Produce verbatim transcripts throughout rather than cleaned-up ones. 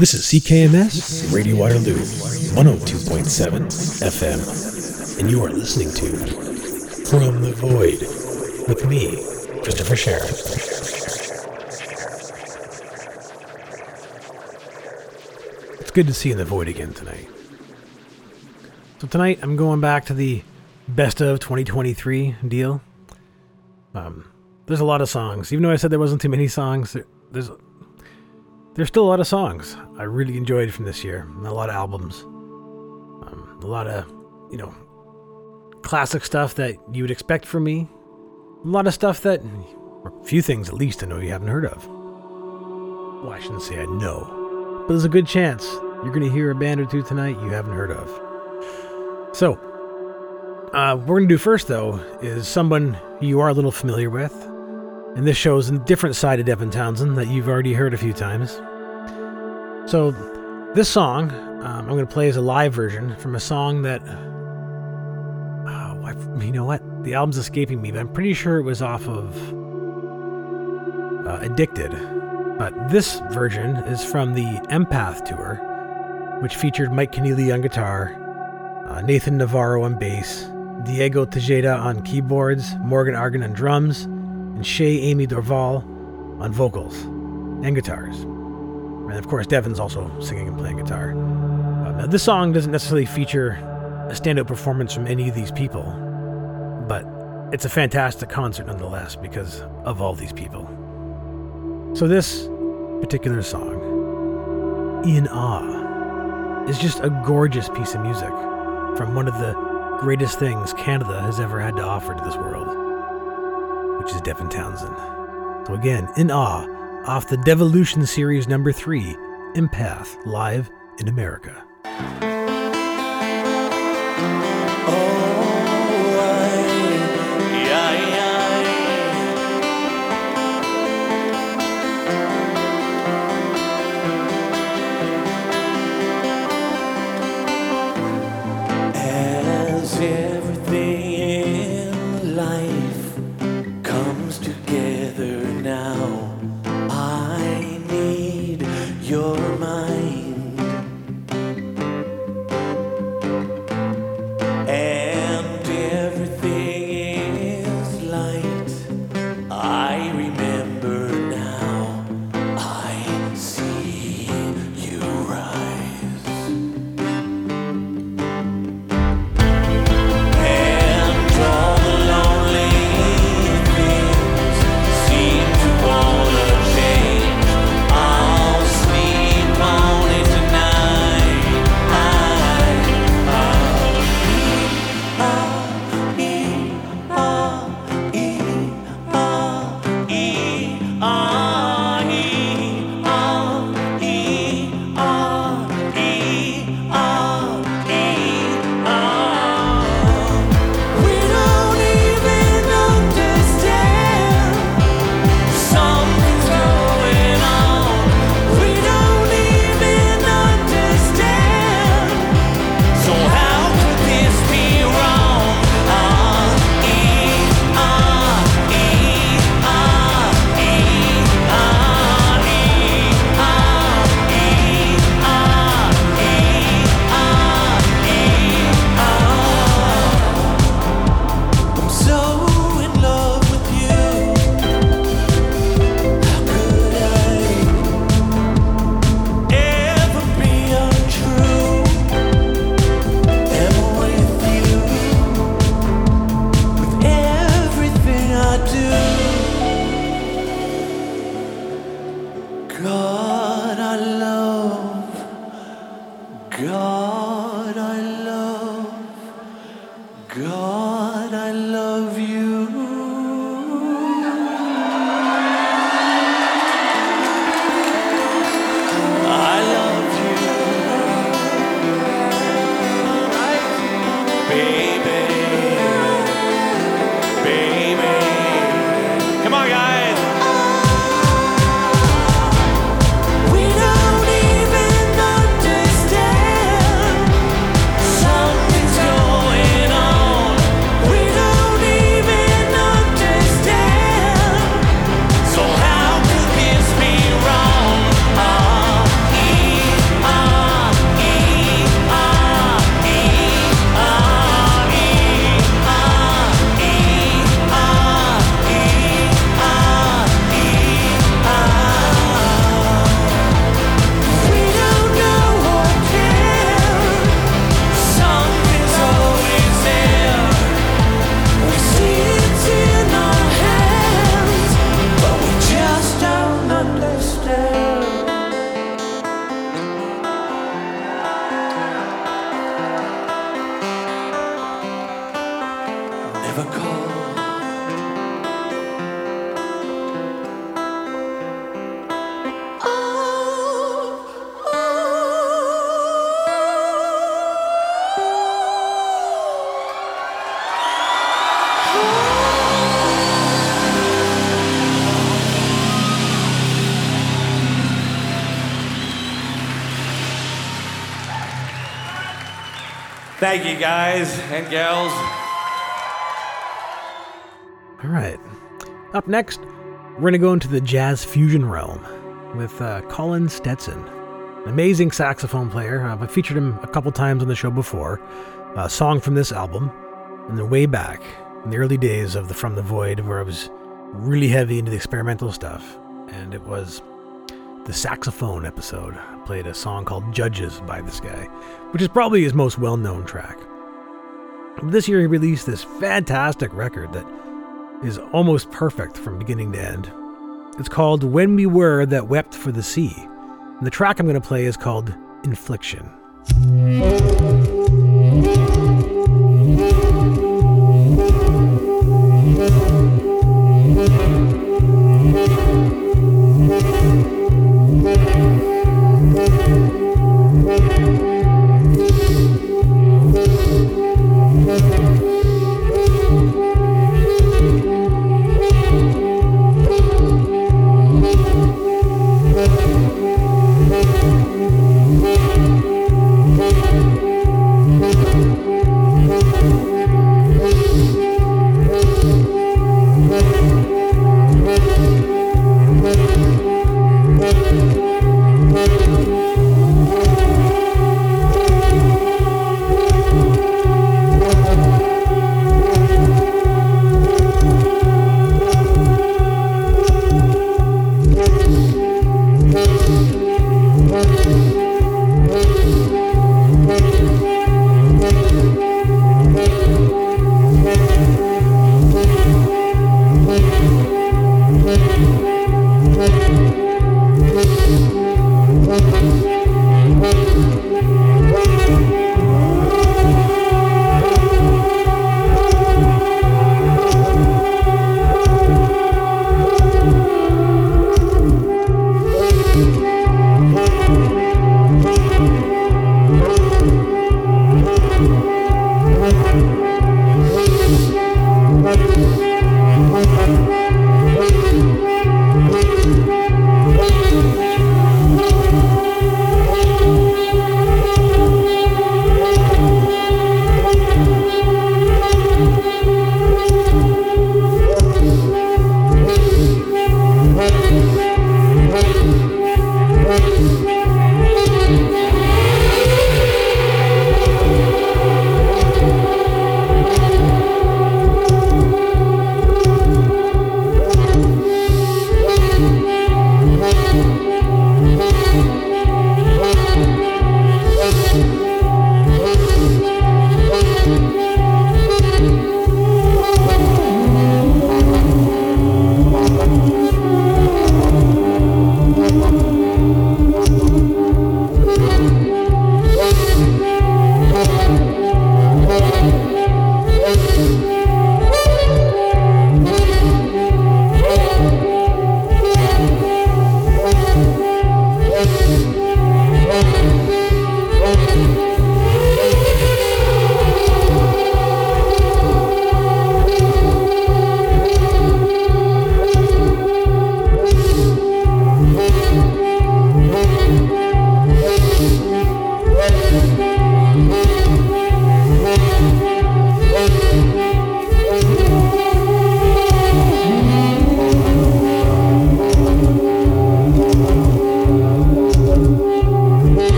This is C K M S Radio Waterloo, one oh two point seven F M, and you are listening to From the Void with me, Christopher Sharon. It's good to see you in the Void again tonight. So tonight I'm going back to the best of twenty twenty-three deal. Um, there's a lot of songs. Even though I said there wasn't too many songs, there, there's there's still a lot of songs I really enjoyed from this year. And a lot of albums. Um, a lot of, you know, classic stuff that you would expect from me. A lot of stuff that, or a few things at least, I know you haven't heard of. Well, I shouldn't say I know. But there's a good chance you're going to hear a band or two tonight you haven't heard of. So, uh, what we're going to do first, though, is someone you are a little familiar with. And this shows a different side of Devin Townsend that you've already heard a few times. So, this song, um, I'm going to play as a live version from a song that, oh, I, you know what? The album's escaping me, but I'm pretty sure it was off of uh, Addicted. But this version is from the Empath tour, which featured Mike Keneally on guitar, uh, Nathan Navarro on bass, Diego Tejeda on keyboards, Morgan Argan on drums, and Shay Amy Dorval on vocals and guitars. And of course, Devin's also singing and playing guitar. Uh, now, this song doesn't necessarily feature a standout performance from any of these people, but it's a fantastic concert nonetheless because of all these people. So this particular song, In Awe, is just a gorgeous piece of music from one of the greatest things Canada has ever had to offer to this world, which is Devin Townsend. So again, In Awe, off the Devolution Series number three, Empath, live in America. All sleep on Thank you, guys and gals. All right. Up next, we're going to go into the jazz fusion realm with uh, Colin Stetson, an amazing saxophone player. Uh, I've featured him a couple times on the show before. A song from this album, and then way back in the early days of the From the Void, where I was really heavy into the experimental stuff, and it was the saxophone episode. I played a song called Judges by this guy, which is probably his most well-known track. This year he released this fantastic record that is almost perfect from beginning to end. It's called When We Were That Wept for the Sea, and the track I'm going to play is called Infliction. Thank you.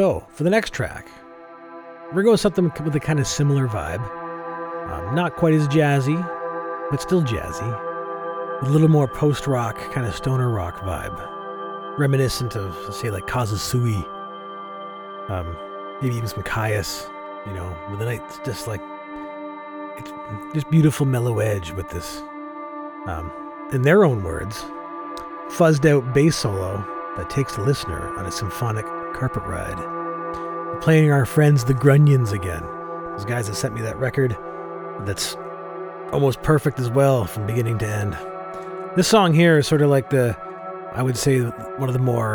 So, for the next track, we're going with something with a kind of similar vibe. Um, not quite as jazzy, but still jazzy. With a little more post-rock, kind of stoner rock vibe. Reminiscent of, say, like Kazusui. Um, maybe even some Caius, you know, with the night, it's just like, it's just beautiful mellow edge with this, um, in their own words, fuzzed out bass solo that takes the listener on a symphonic carpet ride. We're playing our friends the Grunions again. Those guys that sent me that record that's almost perfect as well from beginning to end. This song here is sort of like the, I would say, one of the more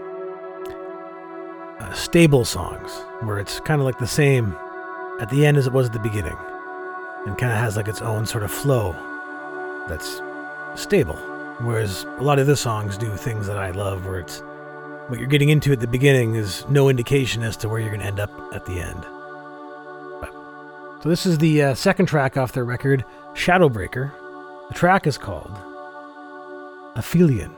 uh, stable songs, where it's kind of like the same at the end as it was at the beginning, and kind of has like its own sort of flow that's stable. Whereas a lot of the songs do things that I love, where it's what you're getting into at the beginning is no indication as to where you're going to end up at the end. But, so this is the uh, second track off their record, Shadowbreaker. The track is called Aphelion.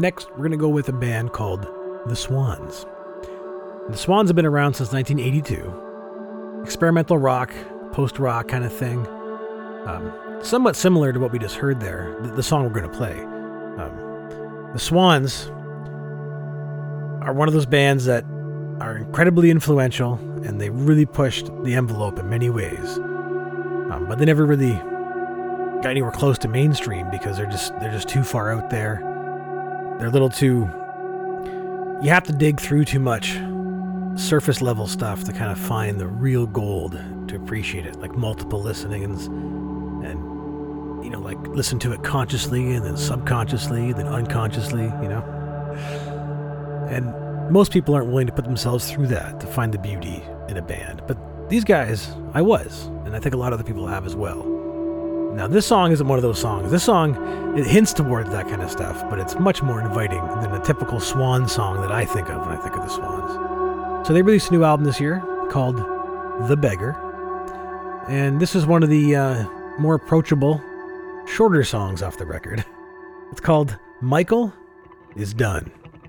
Next, we're going to go with a band called The Swans. The Swans have been around since nineteen eighty-two. Experimental rock, post-rock kind of thing. Um, somewhat similar to what we just heard there, the, the song we're going to play. Um, the Swans are one of those bands that are incredibly influential, and they really pushed the envelope in many ways. Um, but they never really got anywhere close to mainstream because they're just they're just too far out there. They're a little too... You have to dig through too much surface level stuff to kind of find the real gold to appreciate it, like multiple listenings and, you know, like listen to it consciously and then subconsciously, then unconsciously, you know. And most people aren't willing to put themselves through that to find the beauty in a band. But these guys, I was, and I think a lot of other people have as well. Now, this song isn't one of those songs. This song, it hints towards that kind of stuff, but it's much more inviting than a typical Swan song that I think of when I think of the Swans. So they released a new album this year called The Beggar. And this is one of the uh, more approachable, shorter songs off the record. It's called Michael is Done.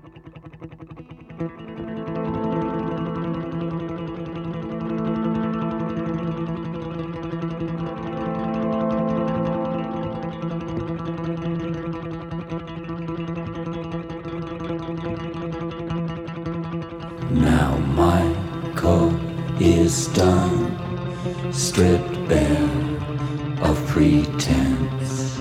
Now Michael is done, stripped bare of pretense,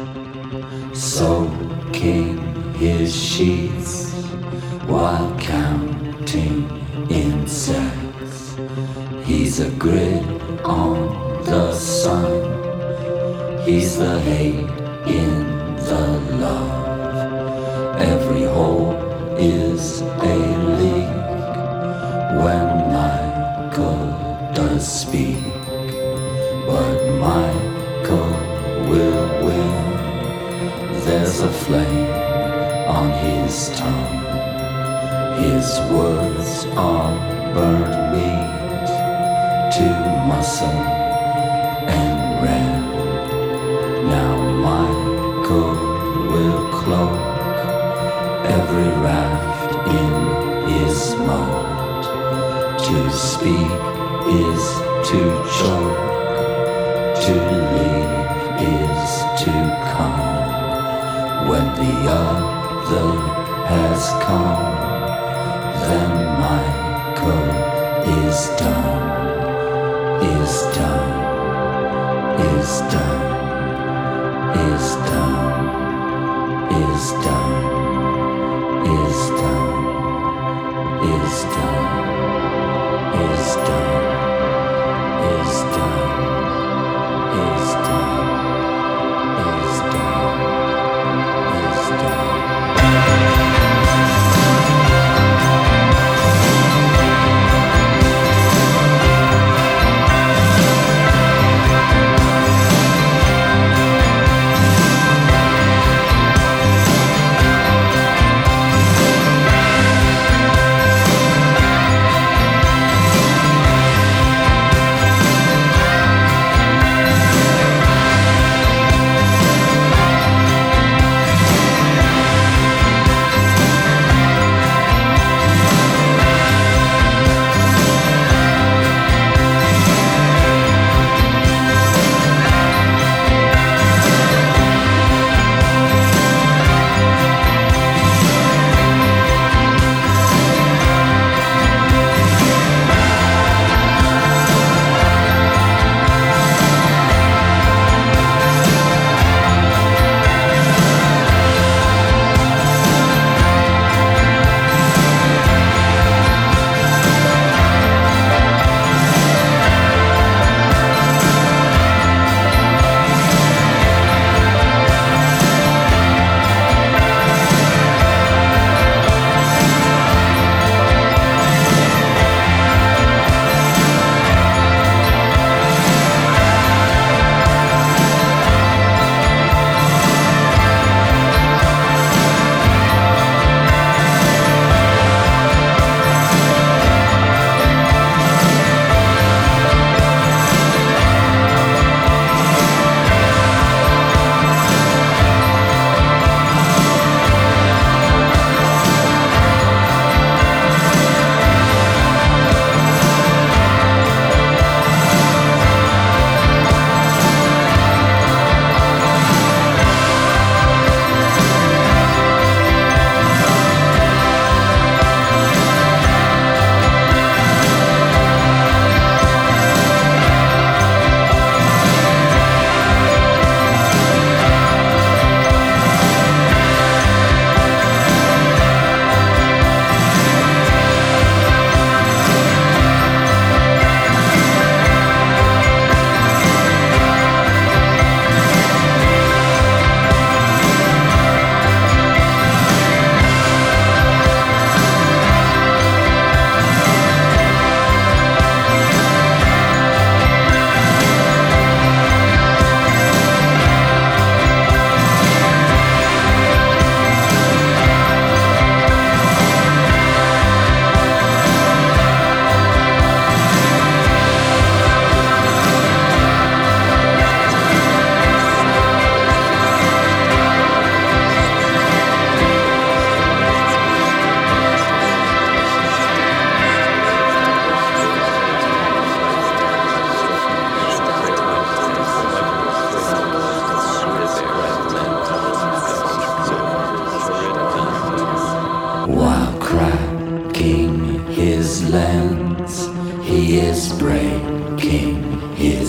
soaking his sheets while counting insects. He's a grid on the sun, he's the hate in the love. Every hole is a leak when Michael does speak, but Michael will win. There's a flame on his tongue, his words are burnt meat to muscle and red. Now Michael will cloak every raft in his mode. To speak is to choke, to leave is to come. When the other has come, then Michael is done, is done, is done, is done, is done, is done, is done. Is done, is done, is done, is done, is done.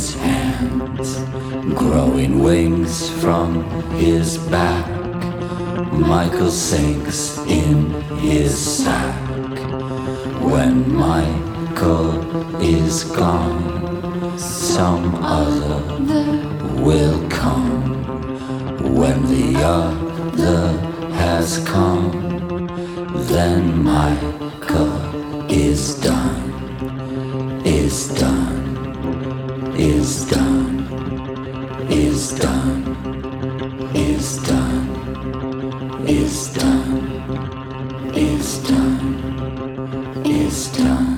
his hands, growing wings from his back. Michael sinks in his sack. When Michael is gone, some other will come. When the other has come, then Michael is done, is done, is done, is done, is done, is done, is done, is done.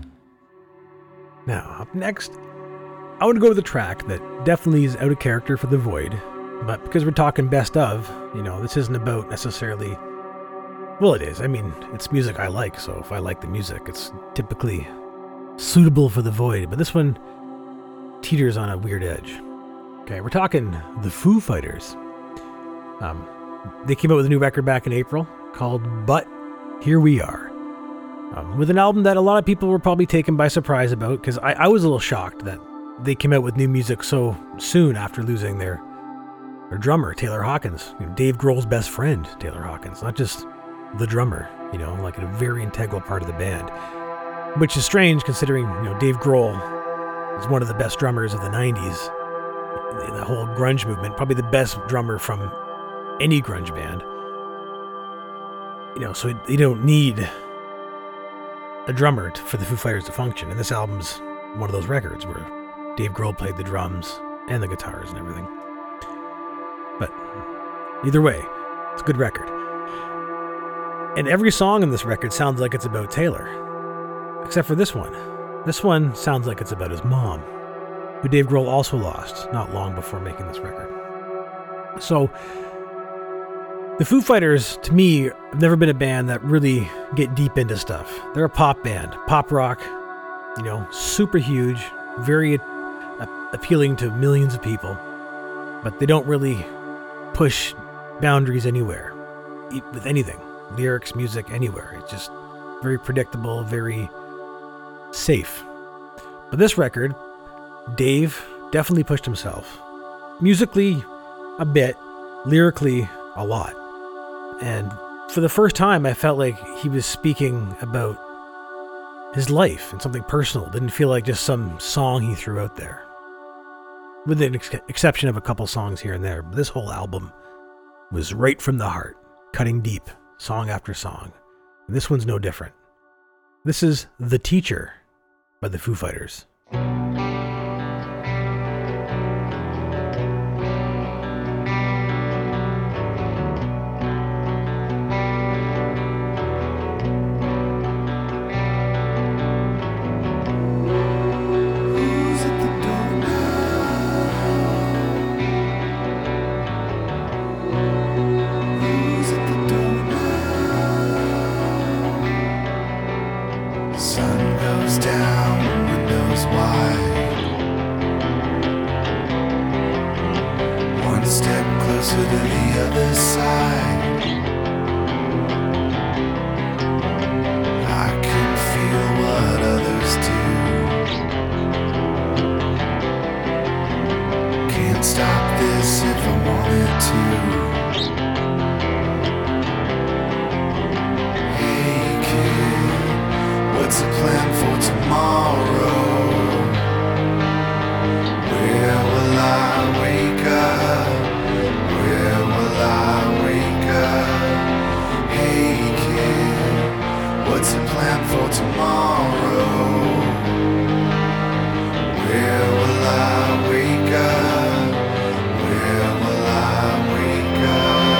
Now, up next, I want to go with a track that definitely is out of character for The Void, but because we're talking best of, you know, this isn't about necessarily... Well, it is. I mean, it's music I like, so if I like the music, it's typically suitable for The Void, but this one teeters on a weird edge. Okay, we're talking the Foo Fighters. Um, they came out with a new record back in April called But Here We Are. Um, with an album that a lot of people were probably taken by surprise about, because I, I was a little shocked that they came out with new music so soon after losing their their drummer, Taylor Hawkins. You know, Dave Grohl's best friend, Taylor Hawkins, not just the drummer, you know, like a very integral part of the band. Which is strange considering, you know, Dave Grohl is one of the best drummers of the nineties in the whole grunge movement, probably the best drummer from any grunge band. You know, so you don't need a drummer to, for the Foo Fighters to function, and this album's one of those records where Dave Grohl played the drums and the guitars and everything. But either way, it's a good record. And every song in this record sounds like it's about Taylor, except for this one. This one sounds like it's about his mom, who Dave Grohl also lost not long before making this record. So, the Foo Fighters, to me, have never been a band that really get deep into stuff. They're a pop band, pop rock, you know, super huge, very a- appealing to millions of people, but they don't really push boundaries anywhere, with anything, lyrics, music, anywhere. It's just very predictable, very safe. But this record, Dave definitely pushed himself. Musically, a bit. Lyrically, a lot. And for the first time, I felt like he was speaking about his life and something personal. It didn't feel like just some song he threw out there. With the ex- exception of a couple songs here and there. But this whole album was right from the heart, cutting deep, song after song. And this one's no different. This is The Teacher by the Foo Fighters. Where will I wake up?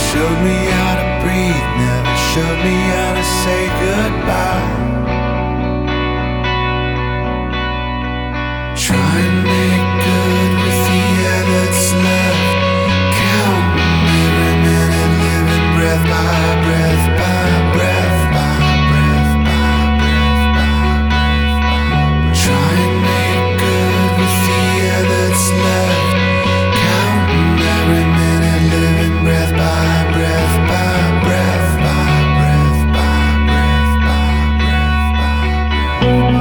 showed me how to breathe, never showed me how to say goodbye. Try and make good with the air that's left, counting every minute, living breath by breath by breath by breath by breath by breath. Try and make good with the air that's left, counting every minute, living breath by breath by breath by breath by breath by breath by breath.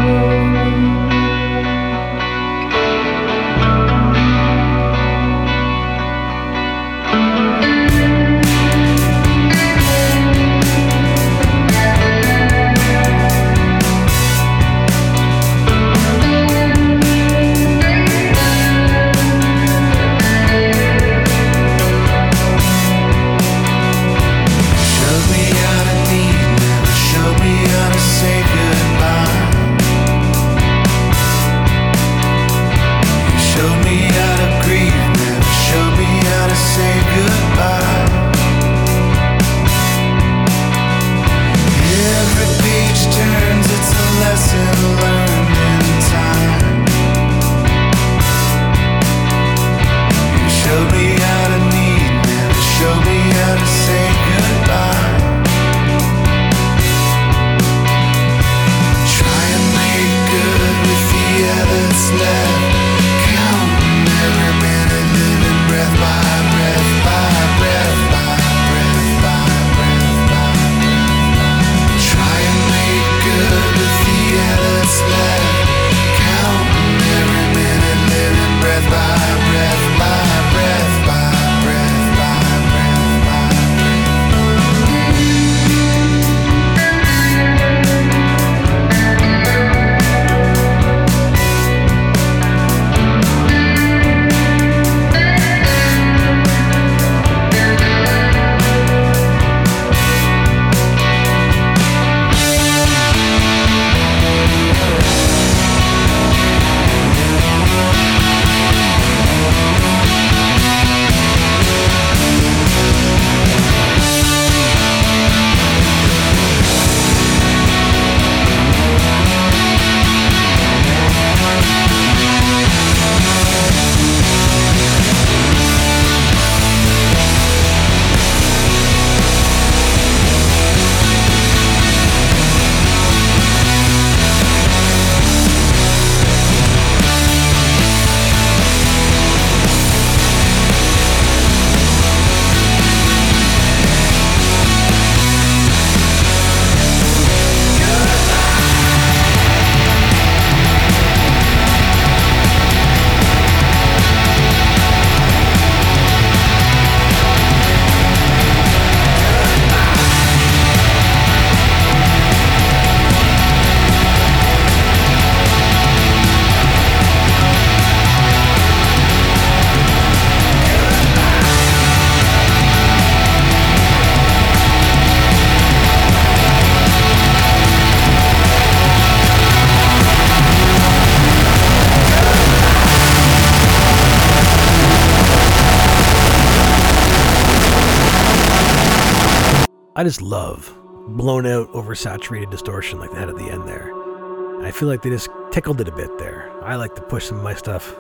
I just love blown out, oversaturated distortion like they had at the end there. And I feel like they just tickled it a bit there. I like to push some of my stuff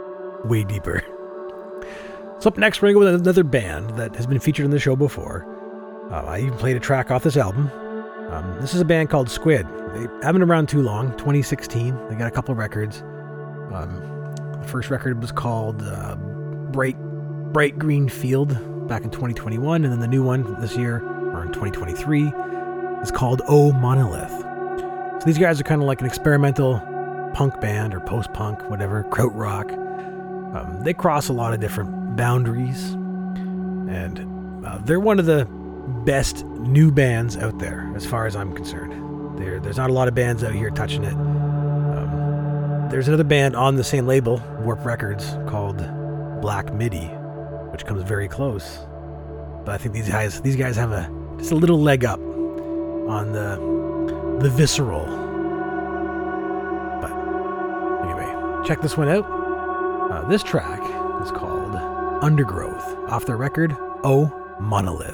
way deeper. So up next, we're going to go with another band that has been featured in the show before. Uh, I even played a track off this album. Um, this is a band called Squid. They haven't been around too long, twenty sixteen. They got a couple of records. Um, the first record was called uh, Bright, Bright Green Field back in twenty twenty-one, and then the new one this year, or in twenty twenty-three, is called Oh Monolith. So these guys are kind of like an experimental punk band, or post-punk, whatever, krautrock. Um, they cross a lot of different boundaries, and uh, they're one of the best new bands out there, as far as I'm concerned. There, there's not a lot of bands out here touching it. Um, there's another band on the same label, Warp Records, called Black Midi, which comes very close. But I think these guys, these guys have a just a little leg up on the the visceral. But anyway, check this one out. Uh, this track is called Undergrowth, off their record Oh Monolith.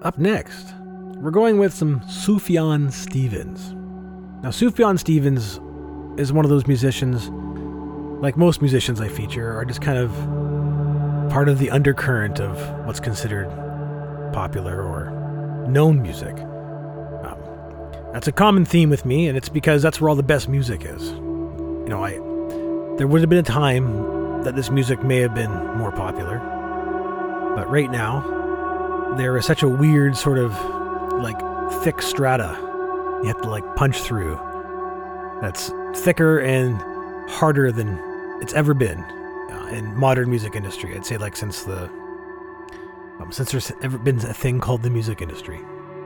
up next, we're going with some Sufjan Stevens. Now, Sufjan Stevens is one of those musicians, like most musicians I feature, are just kind of part of the undercurrent of what's considered popular or known music. Um, that's a common theme with me, and it's because that's where all the best music is. You know, I there would have been a time that this music may have been more popular, but right now, there is such a weird sort of, like, thick strata you have to, like, punch through. That's thicker and harder than it's ever been uh, in modern music industry. I'd say, like, since the um, since there's ever been a thing called the music industry.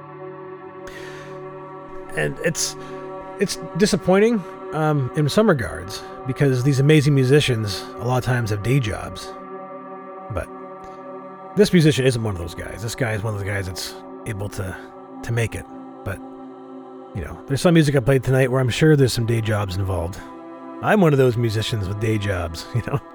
And it's it's disappointing um, in some regards, because these amazing musicians a lot of times have day jobs. But this musician isn't one of those guys. This guy is one of those guys that's able to, to make it. But, you know, there's some music I played tonight where I'm sure there's some day jobs involved. I'm one of those musicians with day jobs, you know.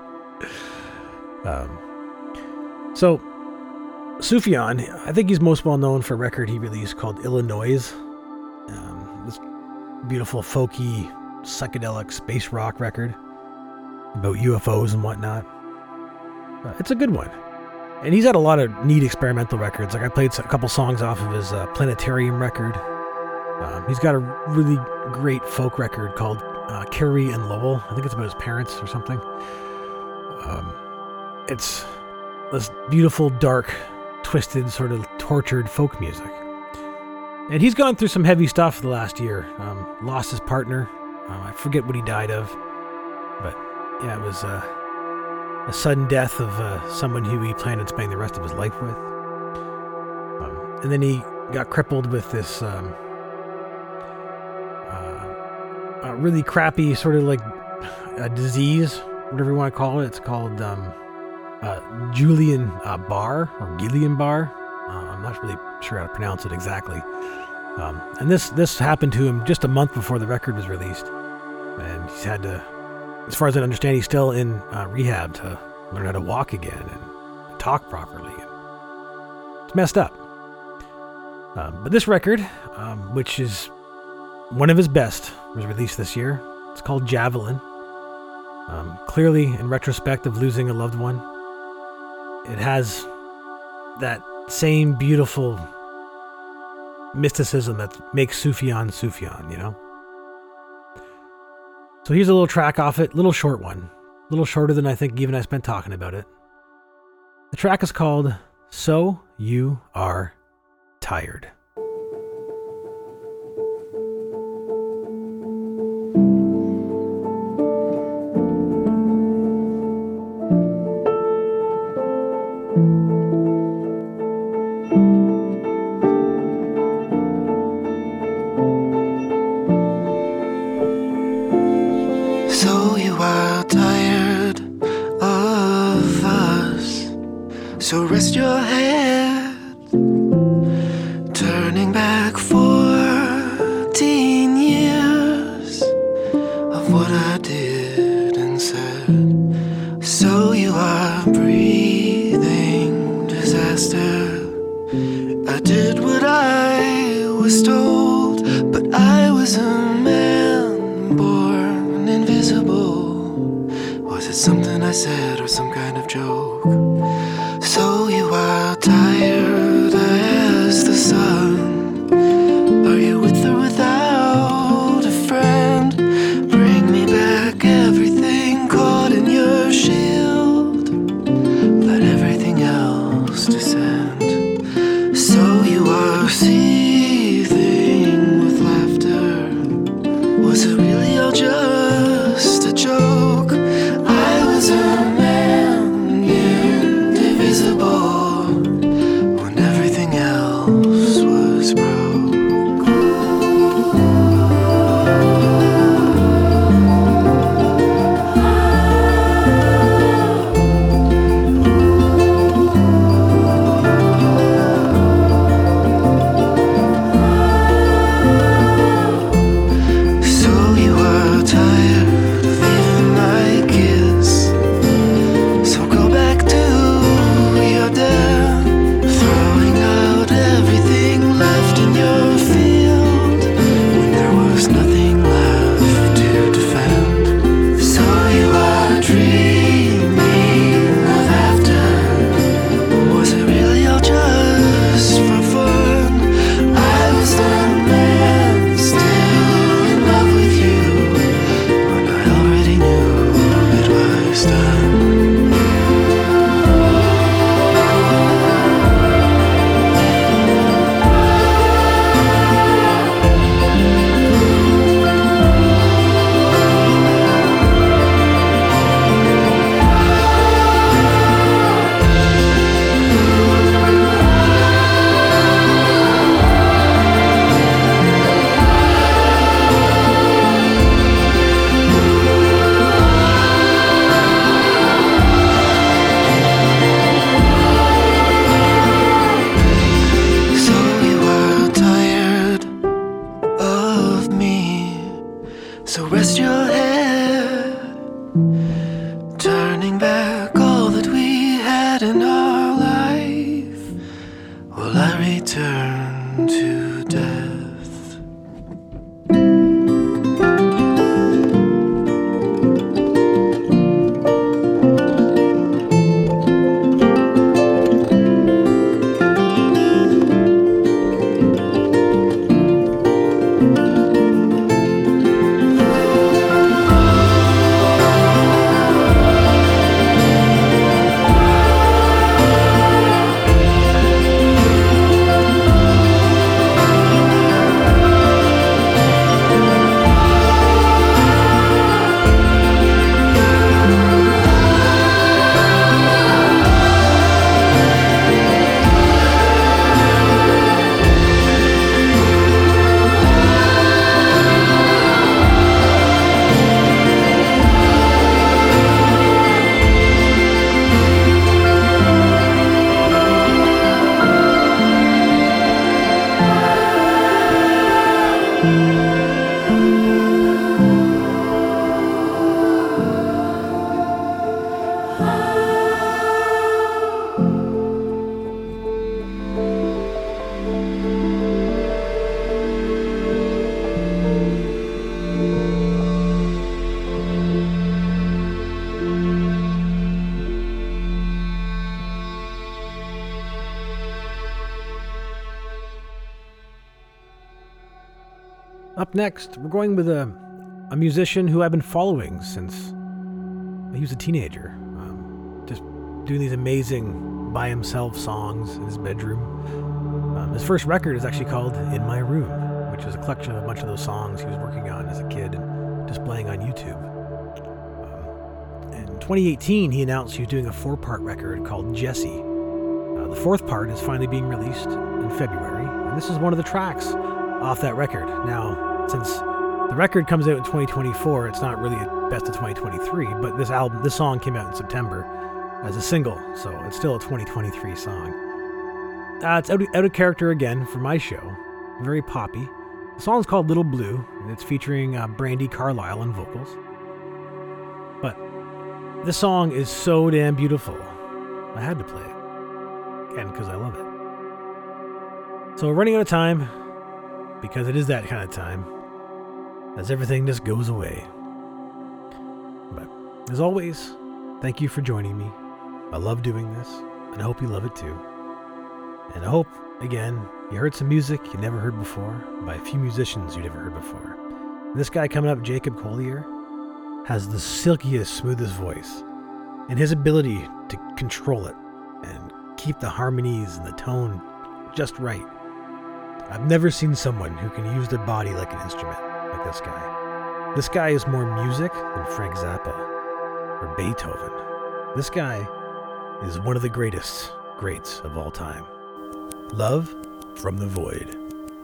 um, so, Sufjan, I think he's most well known for a record he released called Illinois. Um, this beautiful, folky, psychedelic space rock record about U F Os and whatnot. Uh, it's a good one. And he's had a lot of neat experimental records. Like, I played a couple songs off of his uh, Planetarium record. Um, he's got a really great folk record called uh, Carrie and Lowell. I think it's about his parents or something. Um, it's this beautiful, dark, twisted, sort of tortured folk music. And he's gone through some heavy stuff the last year. Um, lost his partner. Um, I forget what he died of. But, yeah, it was... Uh, a sudden death of uh, someone who he planned on spending the rest of his life with. Um, and then he got crippled with this um, uh, a really crappy sort of like a disease, whatever you want to call it. It's called um, uh, Julian uh, Barr or Guillain-Barre. Uh, I'm not really sure how to pronounce it exactly. Um, and this this happened to him just a month before the record was released. And he's had to, as far as I understand, he's still in uh, rehab to learn how to walk again and talk properly. It's messed up. Um, but this record, um, which is one of his best, was released this year. It's called Javelin. Um, clearly, in retrospect of losing a loved one, it has that same beautiful mysticism that makes Sufjan Sufjan, you know? So here's a little track off it, little short one. A little shorter than I think even I spent talking about it. The track is called So You Are Tired. So you are tired of us. So rest your head, turning back fourteen years of what I did and said. So you are breathing disaster. I did what I was told, but I was a man born invisible. Was it something I said or some kind of joke? So you are tired as the sun. Are you with or without a friend? Bring me back everything caught in your shield. Let everything else descend. So you are seething with laughter. Was it really all just a joke? I was a man indivisible. Turning back all that we had in our life, will I return to death? Up next, we're going with a, a musician who I've been following since he was a teenager. Um, just doing these amazing by himself songs in his bedroom. Um, his first record is actually called In My Room, which is a collection of a bunch of those songs he was working on as a kid and displaying on YouTube. Um, in twenty eighteen, he announced he was doing a four-part record called Jesse. Uh, the fourth part is finally being released in February, and this is one of the tracks off that record. Now, since the record comes out in twenty twenty-four, it's not really a best of twenty twenty-three, but this album, this song came out in September as a single, so it's still a twenty twenty-three song. Uh, it's out of, out of character again for my show, very poppy. The song's called Little Blue, and it's featuring uh, Brandi Carlile on vocals. But this song is so damn beautiful, I had to play it, again, because I love it. So we're running out of time, because it is that kind of time, as everything just goes away. But as always, thank you for joining me. I love doing this, and I hope you love it too. And I hope, again, you heard some music you never heard before by a few musicians you never heard before. And this guy coming up, Jacob Collier, has the silkiest, smoothest voice, and his ability to control it and keep the harmonies and the tone just right. I've never seen someone who can use their body like an instrument, like this guy. This guy is more music than Frank Zappa or Beethoven. This guy is one of the greatest greats of all time. Love from the Void.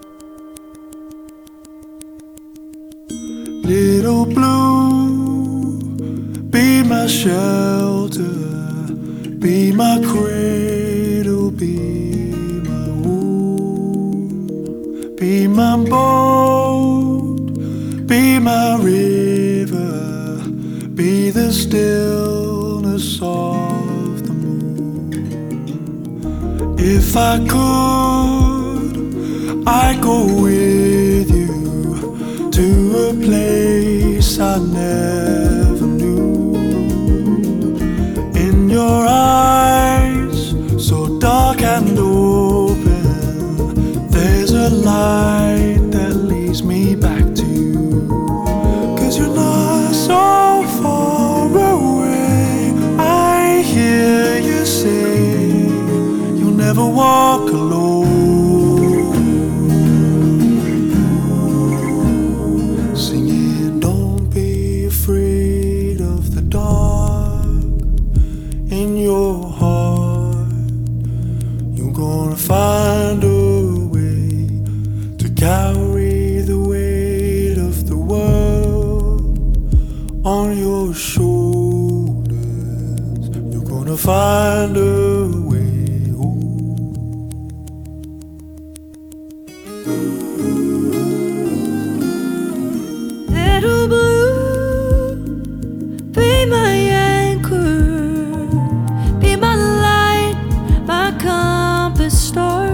Little blue, be my shelter, be my cradle, be my womb, be my boat, be my river, be the stillness of the moon. If I could, I'd go with you to a place I never knew. In your eyes, so dark and open, there's a light that leads me back to you. 'Cause you're not so far away. I hear you say you'll never walk alone. Find a way to carry the weight of the world on your shoulders. You're gonna find a way. Little blue, be Be my anchor, be my light, my compass star.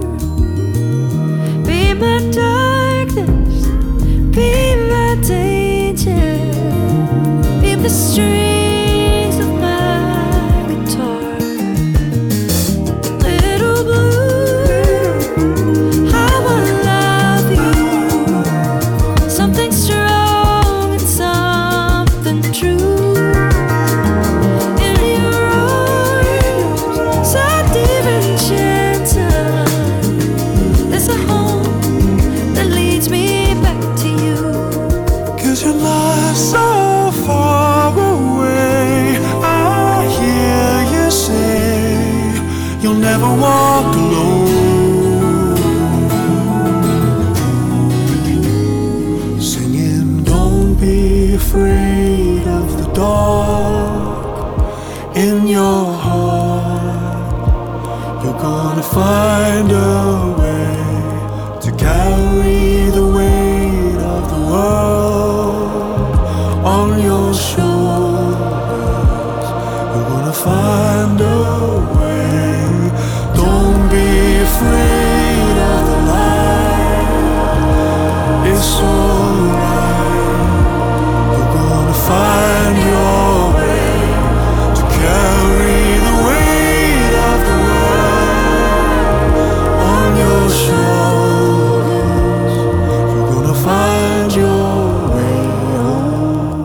Be my darkness, be my danger, be the strings of my guitar. Little blue, I wanna love you. Something strong and something true. In your arms, so deep and gentle. There's a home that leads me back to you. 'Cause your love's so far away. I hear you say you'll never walk alone. Singing, don't be afraid of the dark in your heart. You're gonna find a way to carry the weight of the world on your shoulders. You're gonna find a way. Don't be afraid of the light. It's alright. You're gonna find your way to carry the weight of the world on your shoulders. You're gonna find your way home.